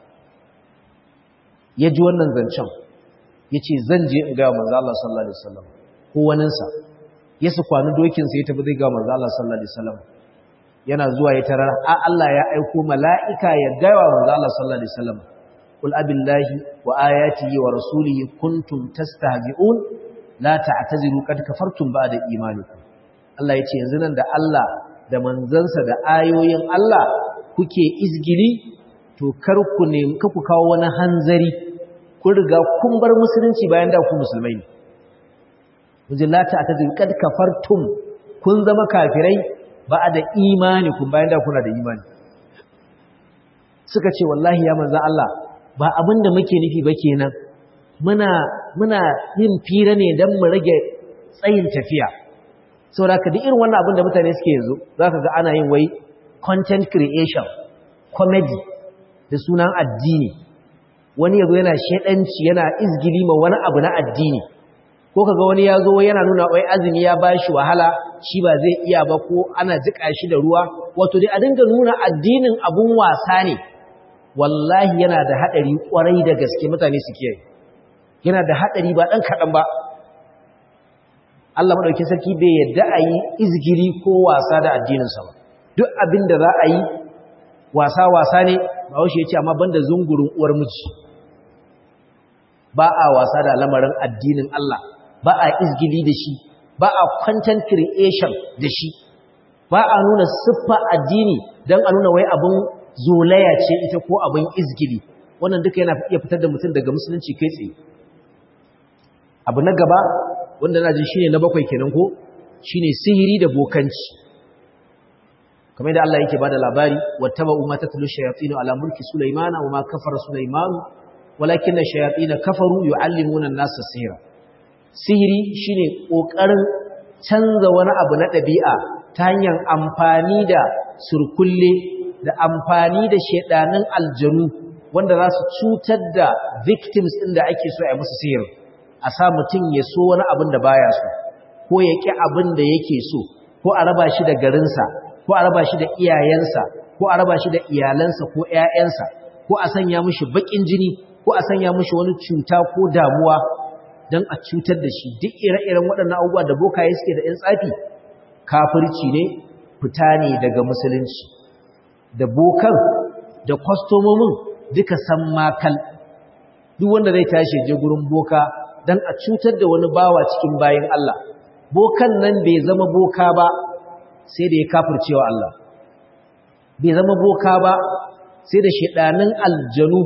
ya ji wannan zancen yace zan je in ga manzo Allah sallallahu alaihi wasallam ko waninsa ya su kwani dokinsa ya tafi zai ga manzo Allah sallallahu alaihi wasallam yana zuwa ya tarar a Allah ya aiko mala'ika ya gaya wa manzo Allah sallallahu alaihi wasallam qul abillahi wa ayatihi wa rasulihi kuntum tastahzi'un la ta'taziru qad kafartum ba'da imanikum Allah yace yanzu nan da Allah da manzansa da ayoyin Allah kuke izgili to kar ku ne ku kawo wani hanzari kun riga kun bar musulunci bayan da ku musulmai ne wajillata ataziru kad kafartum kun zama kafirai ba da imani kun bayan da kuna da imani suka ce wallahi ya manzo Allah ba abin da muke nufi ba kenan muna muna yin fira ne dan mu rage tsayin tafiya saboda ka duk irin wannan abin da mutane suke yanzu zaka ga ana yin wai content creation comedy da sunan addini wani yazo yana shedanci yana izgili ma wani abu na addini ko kaga wani yazo yana nuna wai azumi ya bashi wahala shi ba zai iya ba ko ana jika shi da ruwa wato dai a dinga nuna addinin abun wasa ne wallahi yana da hadari kwarai da gaske mutane su kiyaye yana da hadari ba dan kadan ba Allah madaukakin sarki bai yadda a yi izgiri ko wasa da addininsa ba duk abin da za a yi wasa wasa ne ba haushe ya ce amma banda zungurin uwar miji ba a wasa da lamarin addinin Allah ba a izgili da shi ba a content creation da shi ba a nuna siffa addini don a nuna wai abin zolaya ce ita ko abin izgili wannan duka yana iya fitar da mutum daga musulunci kai tsaye abu na gaba wanda na ji shine na bakwai kenan ko shine sihiri da bokanci kamar da Allah yake bada labari wattaba'u ma tatlu shayatin ala mulki sulaymana wama kafara sulayman walakinna shayatin kafaru yu'allimuna an-nasa sihra sihiri shine kokarin canza wani abu na dabi'a ta hanyar amfani da surkulle da amfani da shedanin aljanu wanda za su cutar da victims din da ake so a yi musu sihiri a sa mutum ya so wani abin da baya so ko ya ƙi abin da yake so ko a raba shi da garinsa ko a raba shi da iyayensa ko a raba shi da iyalansa ko ƴaƴansa ko a sanya mishi baƙin jini ko a sanya mishi wani cuta ko damuwa don a cutar da shi duk ire-iren waɗannan abubuwa da bokaye suke da ƴan tsafi kafirci ne fita ne daga musulunci da bokan da kwastomomin duka san makal duk wanda zai tashi je gurin boka dan a cutar da wani bawa cikin bayin Allah bokan nan bai zama boka ba sai da ya kafircewa Allah bai zama boka ba sai da shedanin aljanu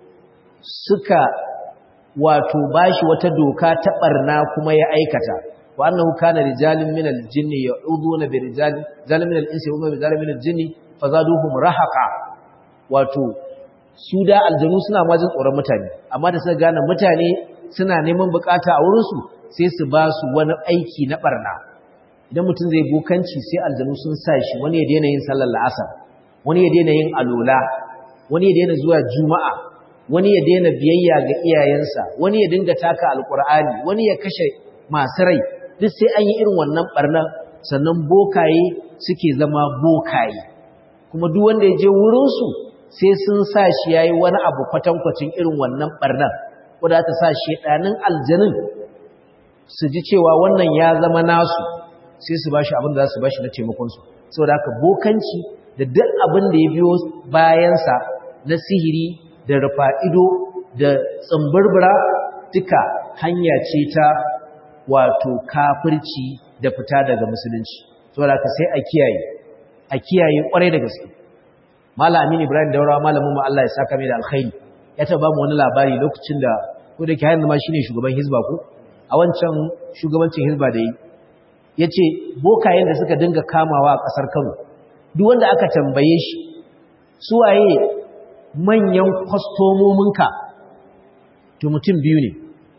suka wato bashi wata doka ta barna kuma ya aikata wa annahu kana rijalun minal jinni ya'uduna bi rijalin zalimin minal insi wa rijalun minal jinni fazaduhum rahaqa wato su da aljanu suna majin tsoron mutane amma da suka gane mutane suna neman bukata a wurinsu sai su ba su wani aiki na barna idan mutum zai bokanci sai aljanu sun sa shi wani ya daina yin sallar la'asar wani ya daina yin alola wani ya daina zuwa juma'a wani ya daina biyayya ga iyayensa wani ya dinga taka alkur'ani wani ya kashe masu rai duk sai an yi irin wannan barna sannan bokaye suke zama bokaye kuma duk wanda ya je wurinsu sai sun sa shi yayi wani abu kwatankwacin irin wannan barnar wadda ta sa shedanin aljanin su ji cewa wannan ya zama nasu sai su bashi abin da za su bashi na taimakonsu saboda haka bokanci da duk abin da ya biyo bayansa na sihiri da rufa'ido da tsamburbura duka hanya ce ta wato kafirci da fita daga musulunci saboda haka sai a kiyaye a kiyaye kwarai da gaske Malam Aminu Ibrahim Daurawa malamin mu Allah ya saka mai da alkhairi ya taba mu wani labari lokacin da ko da ke hayan ma shine shugaban hizba ko a wancan shugabancin hizba da yi yace bokayen da suka dinga kamawa a kasar Kano duk wanda aka tambaye shi su waye manyan kwastomominka to mutum biyu ne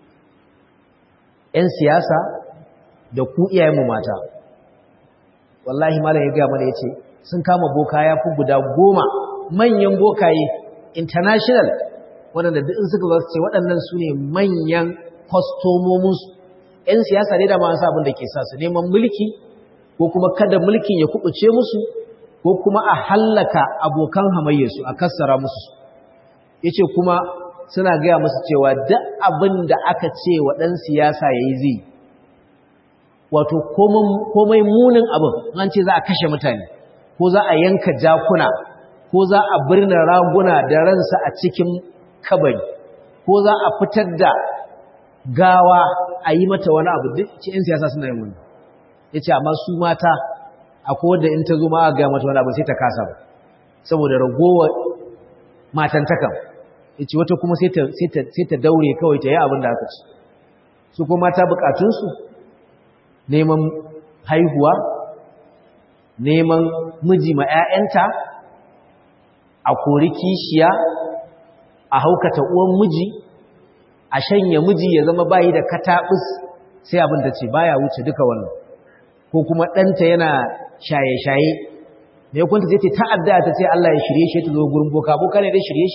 ƴan siyasa da ku iyayen mu mata wallahi malam ya ga mana yace sun kama boka ya fi guda goma manyan bokaye international waɗanda duk in suka zasu ce waɗannan su ne manyan kwastomominsu ‘yan siyasa ne da ma sa abin da ke sa su neman mulki ko kuma kada mulkin ya kubuce musu ko kuma a hallaka abokan hamayyarsu a kassara musu ya ce kuma suna gaya musu cewa duk abin da aka ce wa ɗan siyasa ya yi zai wato komai munin abin an ce za a kashe mutane ko za a yanka jakuna ko za a birna raguna da ransa a cikin kabari ko za a fitar da gawa a yi mata wani abu duk ce in siyasa suna yin wani ya ce amma su mata akwai wadda in ta zo ma a gaya mata wani abu sai ta kasa ba saboda ragowar matantakan ya ce wata kuma sai ta daure kawai ta yi abin da aka ci su kuma mata bukatunsu neman haihuwa neman miji ma 'ya'yanta a kori kishiya, a haukata uwan miji, a shanya miji ya zama bayi da katabus sai abin da ce baya wuce duka wannan. Ko kuma ɗanta yana shaye-shaye, mai kwanta ce ta adda ta ce Allah ya shirye shi ta zo gurin boka, boka ne dai shirye shi.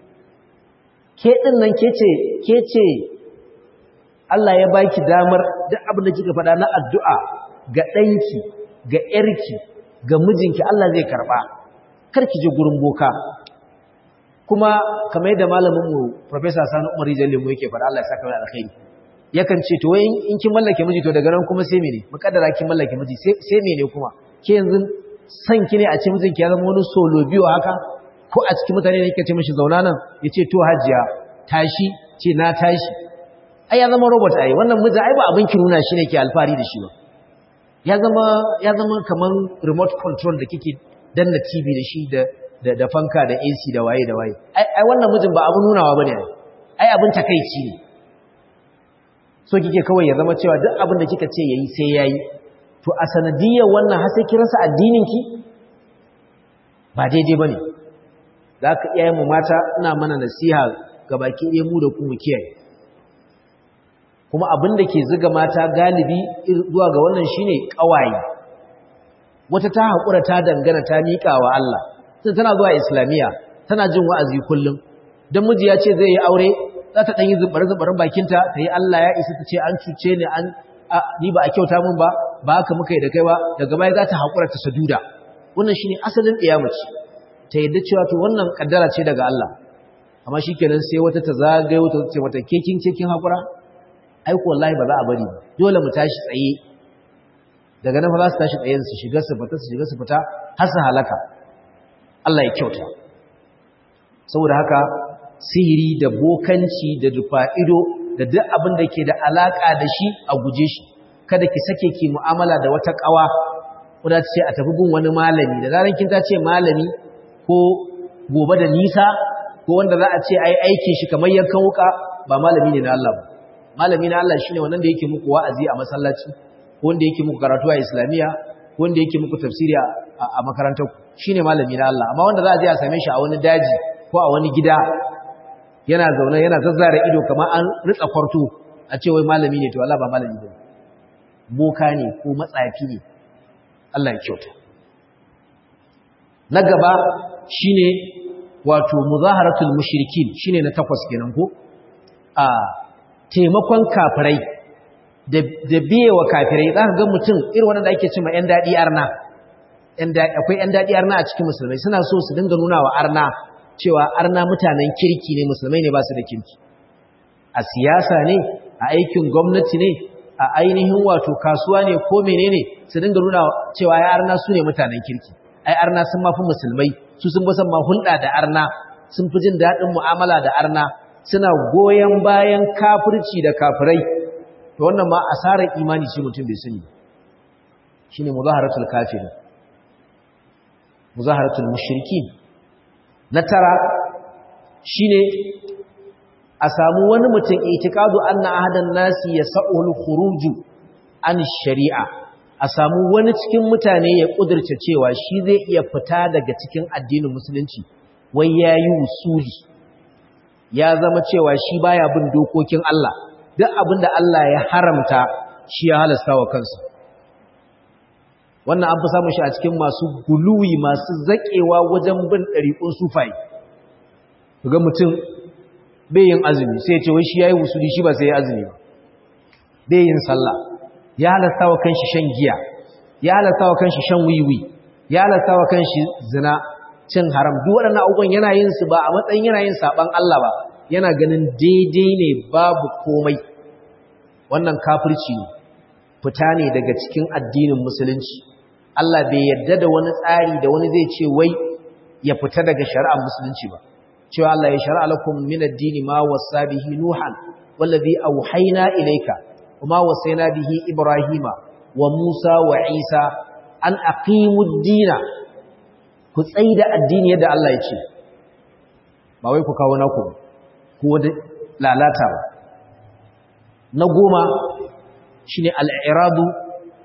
Ke ɗin nan ke ce, ke ce Allah ya baki damar duk abin da kika faɗa na addu'a ga ɗanki, ga ‘yarki, ga mijinki Allah zai karɓa, kar ki je gurin boka. Kuma kamar yadda malaminmu Professor Sani Umar Jalemu yake faɗa Allah ya saka mai alkhairi, yakan ce to wai in kin mallake miji to daga nan kuma sai mene, mukaddara kin mallake miji sai mene kuma, ke yanzu san ki ne a ce mijinki ya zama wani solo biyu haka, ko a cikin mutane ne kike ce mishi zauna nan ya ce to hajiya tashi, ce na tashi, ai ya zama robot ai, wannan miji ai ba abin ki nuna shi ne ke alfahari da shi ba, ya zama ya zama kaman remote control da kike danna T V da shi da da, da fanka da A C da waye da waye, ai ai wannan mijin ba abin nunawa bane ai ai abin takeici ne. So kike kawai ya zama cewa duk abin da kika ce yayi sai yayi, to a sanadiyar wannan har sai ki rasa addinin ki, ba daidai bane. Zaka iyayen mu mata ina mana nasiha gabaki ɗaya mu da ku mu kiyaye. Kuma abin da ke zuga mata galibi zuwa ga wannan shine ƙawaye. Wata ta haƙura ta dangana ta miƙa wa Allah, sai tana zuwa Islamiyya, tana jin wa'azi kullum. Dan miji ya ce zai yi aure, za ta ɗan yi zubar-zubarin bakinta, ta yi Allah ya isa ta ce an cuce ni, an ni ba a kyauta min ba, ba haka muka yi da kai ba, daga baya za ta haƙura ta saduda. Wannan shine asalin ƙiyamaci, ta yadda cewa to wannan kaddara ce daga Allah. Amma shikenan sai wata ta zagayo ta ce mata kekin kekin haƙura, ai ko wallahi ba za a bari ba, dole mu tashi tsaye. Daga nan fa za su tashi tsaye su shiga su fita su shiga su fita har su halaka. Allah ya kyauta. Saboda haka sihiri da bokanci da dufa'ido da duk abin da ke da alaka da shi a guje shi. Kada ki sake ki mu'amala da wata kawa wadda ta ce a tafi gun wani malami, da zaran kin ta ce malami ko gobe da nisa ko wanda za a ce ai aikin shi kamar yankan wuka, ba malami ne na Allah ba. Malami na Allah shine wannan da yake muku wa'azi a masallaci, ko wanda yake muku karatu a Islamiyya, ko wanda yake muku tafsiri a makarantar ku, shine malami na Allah. Amma wanda za a je a same shi a wani daji ko a wani gida yana zaune yana zazzara ido kamar an ritsa kwarto, a ce wai malami ne, to Allah ba malami ba, boka ne ko matsafi ne. Allah ya kyauta. Na gaba shine wato muzaharatul mushrikin, shine na takwas kenan ko a taimakon kafirai da biyewa kafirai. Za ka ga mutum irin wanda ake cewa ‘yan daɗi arna, akwai ‘yan daɗi arna a cikin musulmai, suna so su dinga nuna wa arna cewa arna mutanen kirki ne, musulmai ne ba su da kirki. A siyasa ne, a aikin gwamnati ne, a ainihin wato kasuwa ne ko menene, su dinga nuna cewa ya arna su ne mutanen kirki. Ai arna sun mafi musulmai, su sun fi son ma hulɗa da arna, sun fi jin daɗin mu'amala da arna, suna goyon bayan kafirci da kafirai. To wannan ma asarar imani ce mutum bai sani. Shine muzaharatul kafiri, muzaharatul mushrikin. Na tara shine a samu wani mutum itikadu anna ahadan nasi yas'ul khuruju an shari'a, a samu wani cikin mutane ya kudirce cewa shi zai iya fita daga cikin addinin musulunci, wai yayi usuli, ya zama cewa shi baya bin dokokin Allah, duk abinda Allah ya haramta shi ya halasta wa kansa. Wannan an fi samun shi a cikin masu guluwi, masu zaƙewa wajen bin ɗariƙun sufai. Ga mutum bai yin azumi sai ya ce wai shi yayi usuli, shi ba sai ya azumi ba. Bai yin sallah, ya halasta wa kanshi shan giya, ya halasta wa kanshi shan wiwi, ya halasta wa kanshi zina, cin haram. Duk waɗannan abubuwan yana yin su ba a matsayin yana yin saban Allah ba, yana ganin daidai ne, babu komai. Wannan kafirci ne, fita ne daga cikin addinin musulunci. Allah bai yarda da wani tsari da wani zai ce wai ya fita daga shari'ar musulunci ba. Cewa Allah ya shari'a lakum min ad-dini ma wasa bihi Nuhan wallazi auhayna ilayka wama wasayna bihi Ibrahima wa Musa wa Isa an aqimud dina, ku tsaida addini yadda Allah ya ce, ba wai ku kawo naku ko wanda lalata ba. Na goma shine al-i'radu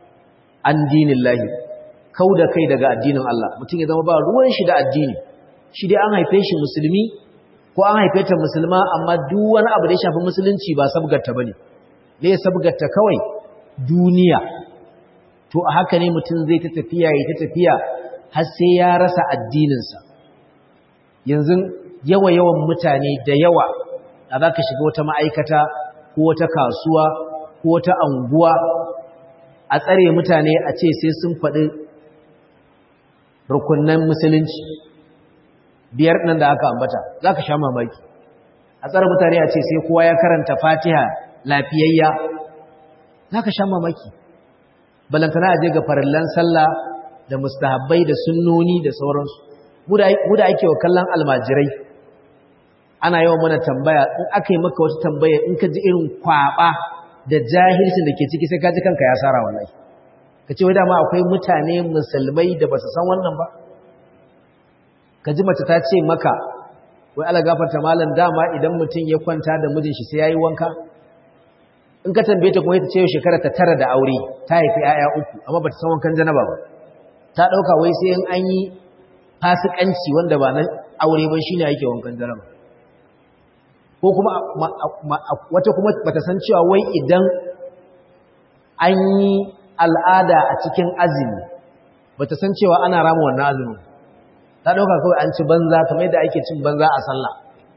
an dinillahi, kauda kai daga addinin Allah. Mutum ya zama ba ruwan shi da addini, shi dai an haife shi musulmi ko an haife ta musulma amma duk wani abu da ya shafi musulunci ba sabgarta bane ne ya sabgarta kawai duniya to a haka ne mutum zai ta tafiya ya ta tafiya har sai ya rasa addininsa yanzu yawa yawan mutane da yawa da za ka shiga wata ma'aikata ko wata kasuwa ko wata anguwa a tsare mutane a ce sai sun faɗi rukunan musulunci biyar nan da aka ambata za ka sha mamaki a tsare mutane a ce sai kowa ya karanta fatiha lafiyayya za ka sha mamaki balantana a je ga farallan sallah da mustahabbai da sunnoni da sauransu mu da ake wa kallon almajirai ana yawan mana tambaya in aka yi maka wata tambaya in ka ji irin kwaba da jahilcin da ke ciki sai ka ji kanka ya sara wallahi ka ce wai dama akwai mutane musulmai da ba su san wannan ba ka ji mace ta ce maka wai ala gafarta malam dama idan mutum ya kwanta da mijin shi sai yayi wanka in ka tambaye ta kuma ita ce shekara ta tara da aure ta haifi 'ya'ya uku amma bata san wankan janaba ba ta dauka wai sai in an yi fasikanci wanda ba na aure ba shine yake wankan janaba ko kuma wata kuma bata san cewa wai idan an yi al'ada a cikin azumi bata san cewa ana rama wannan azumin ta dauka kawai an ci banza kamar yadda ake cin banza a sallah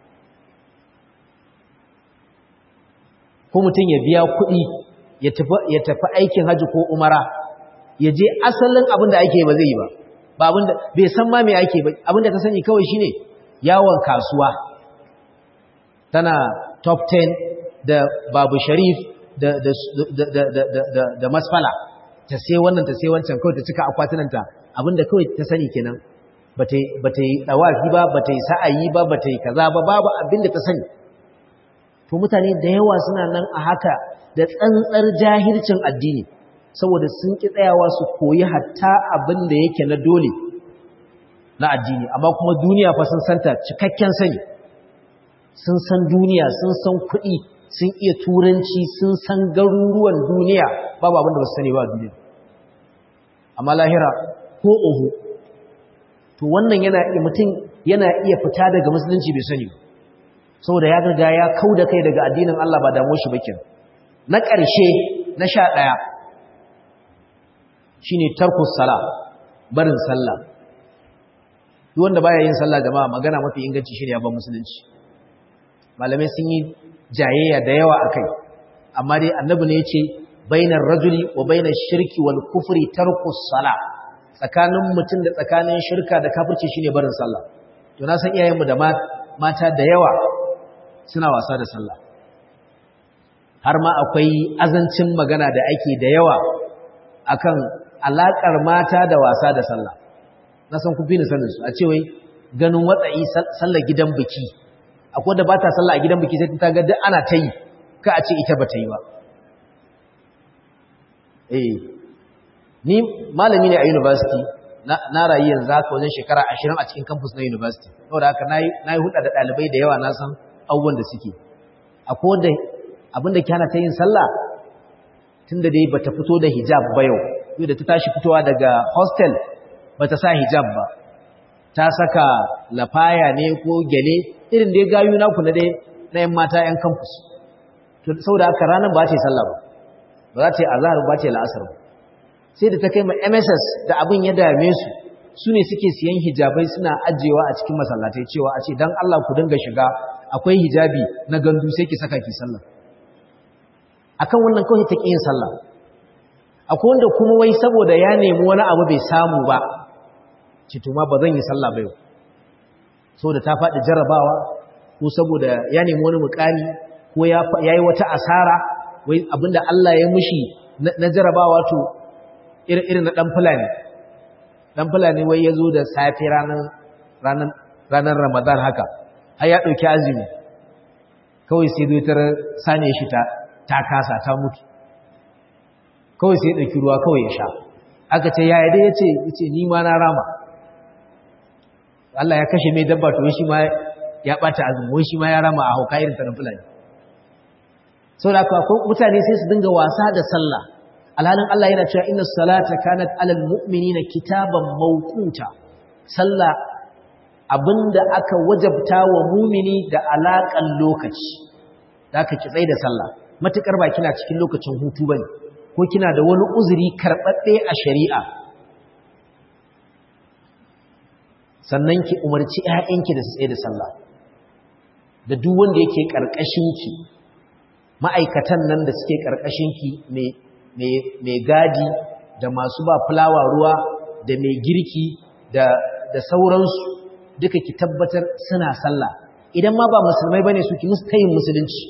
ko mutum ya biya kuɗi ya tafi aikin haji ko umara ya je asalin abin da ake ba zai yi ba ba abin da bai san ma me ake ba abin da ka sani kawai shine yawon kasuwa tana top ten da babu sharif da da da da da da, da masfala ta sai wannan ta sai wancan kawai ta cika akwatunanta abin da kawai ta sani kenan bata bata yi dawafi ba bata yi sa'ayi ba bata yi kaza ba babu abin da ta sani to mutane da yawa suna nan a haka da tsantsar jahilcin addini saboda sun ki tsayawa su koyi hatta abin da yake na dole na addini amma kuma duniya fa sun santa cikakken sani sun san duniya sun san kuɗi sun iya turanci sun san garuruwan duniya babu abin da ba su sani ba a duniya amma lahira ko oho to wannan yana iya mutum yana iya fita daga musulunci bai sani ba saboda ya riga ya kauda kai daga addinin Allah ba damu shi bakin na ƙarshe na sha ɗaya shine tarkus sala barin sallah duk wanda baya yin sallah jama'a magana mafi inganci shine ya bar musulunci malamai sun yi jayayya da yawa akai amma dai annabi ne yace bainar rajuli wa bainash shirki wal kufri tarkus sala tsakanin mutum da tsakanin shirka da kafirci shine barin sallah to na san iyayenmu da mata da yawa suna wasa da sallah har ma akwai azancin magana da ake da yawa akan alakar mata da wasa da sallah na san ku fi ni sanin su a ce wai ganin watsayi sallar gidan biki akwai da bata sallah a gidan biki sai ta ga duk ana ta yi ka a ce ita ba ta yi ba eh ni malami ne a university na na rayu yanzu haka wajen shekara ashirin a cikin campus na university saboda haka nayi nayi huda da dalibai da yawa na san abubuwan da suke akwai wanda abinda ke hana ta yin sallah tunda dai bata fito da hijab ba yau yau da ta tashi fitowa daga hostel bata sa hijab ba ta saka lafaya ne ko gele irin dai gayu naku na dai na yan mata yan campus to saboda haka ranar ba ta yi sallah ba ba za ta yi azhar ba ta yi la'asar ba sai da ta kai ma M S S da abin ya dame su su ne suke siyan hijabai suna ajiyewa a cikin masallatai cewa a ce dan Allah ku dinga shiga akwai hijabi na gandu sai ki saka ki sallah akan wannan kawai ta yin sallah akwai wanda kuma wai saboda ya nemi wani abu bai samu ba ce to ma ba zan yi sallah ba yau saboda ta faɗi jarrabawa ko saboda ya nemi wani mukami ko ya yi wata asara wai abinda Allah ya mushi na jarrabawa to irin na dan fulani dan fulani wai yazo da safi ranar ranar ranar Ramadan haka har ya dauki azumi kawai sai dai tar sane shi ta ta kasa ta mutu kawai sai ya dauki ruwa kawai ya sha aka ce yaya dai yace yace ni ma na rama Allah ya kashe mai dabba to shi ma ya bata azumi wai shi ma ya rama a hauka irin ta dan fulani saboda ko mutane sai su dinga wasa da sallah alhalin Allah yana cewa inna salata kanat alal mu'minina kitaban mawquta sallah abinda aka wajabta wa mumini da alaƙan lokaci da aka ki tsaye da sallah matukar ba kina cikin lokacin hutu bane ko kina da wani uzuri karɓaɗɗe a shari'a sannan ki umarci ƴaƴanki da su tsaye da sallah da duk wanda yake ƙarƙashinki ma'aikatan nan da suke ƙarƙashinki mai gadi da masu ba fulawa ruwa da mai girki da da sauransu duka ki tabbatar suna sallah idan ma ba musulmai bane su ki musu tayin musulunci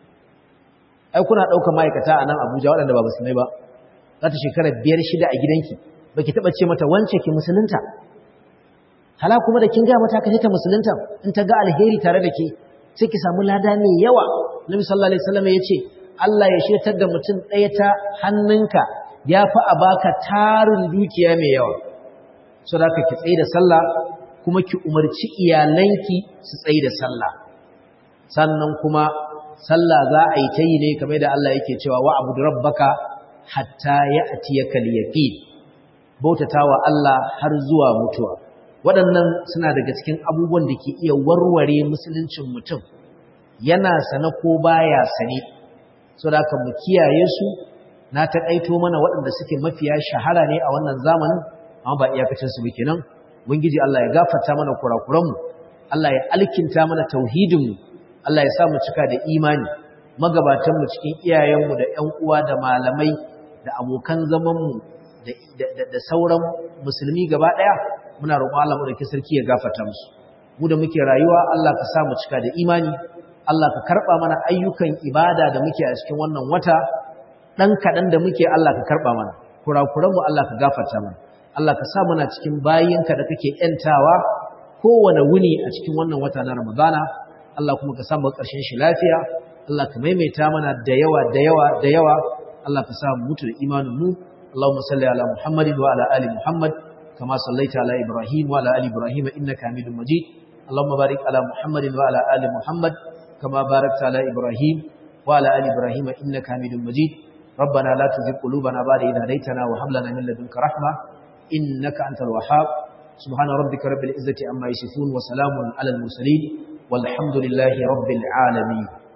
ai kuna ɗaukar ma'aikata a nan Abuja waɗanda ba musulmai ba za ta shekara biyar shida a gidanki baki taɓa ce mata wance ki musulunta hala kuma da kin ga mata kace ta musulunta in ta ga alheri tare da ke sai ki samu lada mai yawa Nabi sallallahu alaihi wasallam yace Allah ya shirtar da mutum ɗaya ta hannunka yafi a baka tarin dukiya mai yawa saboda ki tsaye da sallah kuma ki umarci iyalanki su tsaye da sallah sannan kuma sallah za a yi ta yi ne kamar da Allah yake cewa wa abudu rabbaka hatta ya'tiyaka al-yaqin bautatawa Allah har zuwa mutuwa waɗannan suna daga cikin abubuwan da ke iya warware musuluncin mutum yana sane ko baya sane saboda haka mu kiyaye su na taƙaito mana waɗanda suke mafiya shahara ne a wannan zamanin amma ba iyakacin su ba kenan ubangiji Allah ya gafarta mana kurakuranmu Allah ya alkinta mana tauhidinmu Allah ya sa mu cika da imani magabatanmu cikin iyayenmu da ƴan uwa da malamai da abokan zamanmu da, da, da sauran musulmi gaba ɗaya muna roƙon Allah mu da sarki ya gafarta musu mu da muke rayuwa Allah ka sa mu cika da imani Allah ka karɓa mana ayyukan ibada da muke a cikin wannan wata ɗan kaɗan da muke Allah ka karɓa mana kurakuranmu Allah ka gafarta mana Allah ka sa mana cikin bayinka da kake ƴantawa kowane wuni a cikin wannan wata na Ramadana Allah kuma ka sa mu ƙarshen shi lafiya Allah ka maimaita mana da yawa da yawa da yawa Allah ka sa mu mutu da imanin mu Allahumma salli ala Muhammadin wa ala ali Muhammad kama sallaita ala Ibrahim wa ala ali Ibrahim innaka Hamidum Majid Allahumma barik ala Muhammadin wa ala ali Muhammad kama barakta ala Ibrahim wa ala ali Ibrahim innaka Hamidum Majid ربنا لا تزغ قلوبنا بعد إذ هديتنا وهب لنا من لدنك رحمة إنك أنت الوهاب سبحان ربك رب العزة عما يصفون وسلام على المرسلين والحمد لله رب العالمين